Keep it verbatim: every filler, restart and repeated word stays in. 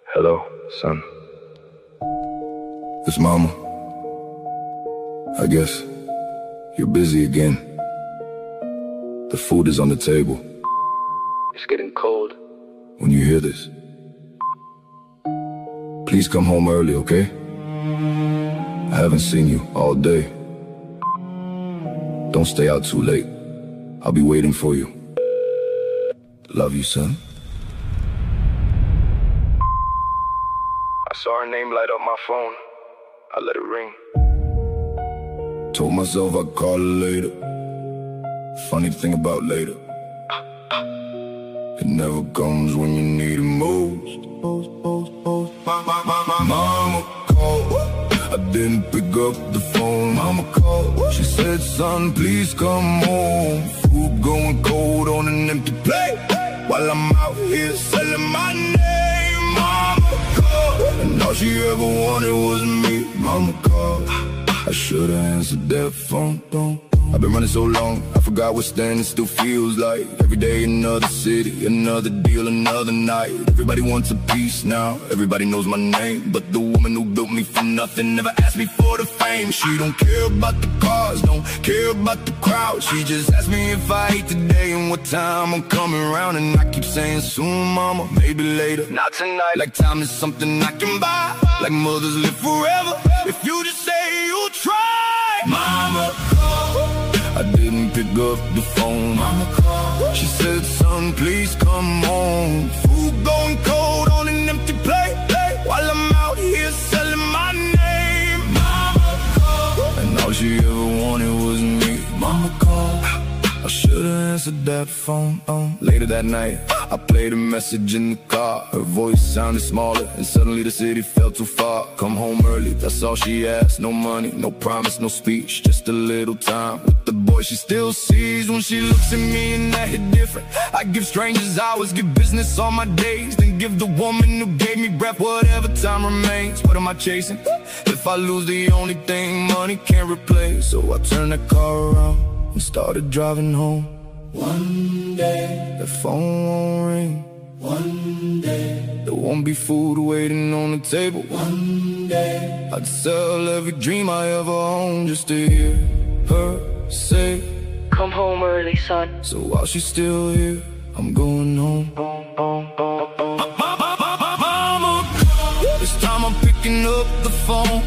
Hello, son. It's Mama. I guess you're busy again. The food is on the table. It's getting cold. When you hear this, please come home early, okay? I haven't seen you all day. Don't stay out too late. I'll be waiting for you. Love you, son. I saw her name light up my phone. I let it ring. Told myself I'd call her later. Funny thing about later, it never comes when you need it most. Mama called, I didn't pick up the phone. Mama called, she said, son, please come home. Food going cold on an empty plate, while I'm out here selling my name. Mama called, and all she ever wanted was me. Mama called, I should've answered that phone. Don't. I've been running so long, I forgot what standing still feels like. Every day another city, another deal, another night. Everybody wants a piece now, everybody knows my name. But the woman who built me from nothing never asked me for the fame. She don't care about the cars, don't care about the crowd. She just asked me if I ate today and what time I'm coming around. And I keep saying soon, mama, maybe later, not tonight. Like time is something I can buy, like mothers live forever. If you just say you'll try. Mama called, I didn't pick up the phone. Mama called, she said, son, please come home. Food going cold on an empty plate, while I'm out here selling my name. Mama called, and all she ever wanted was me. Mama called, I should've answered that phone. um. Later that night, I played a message in the car. Her voice sounded smaller, and suddenly the city felt too far. Come home early, that's all she asked. No money, no promise, no speech, just a little time with the boy she still sees. When she looks at me and that hit different. I give strangers hours, give business all my days, then give the woman who gave me breath whatever time remains. What am I chasing? If I lose the only thing money can't replace. So I turned the car around and started driving home. One day the phone won't ring. One day there won't be food waiting on the table. One day I'd sell every dream I ever owned just to hear her say, come home early, son. so while she's still here, I'm going home. Mama called, this time I'm picking up the phone.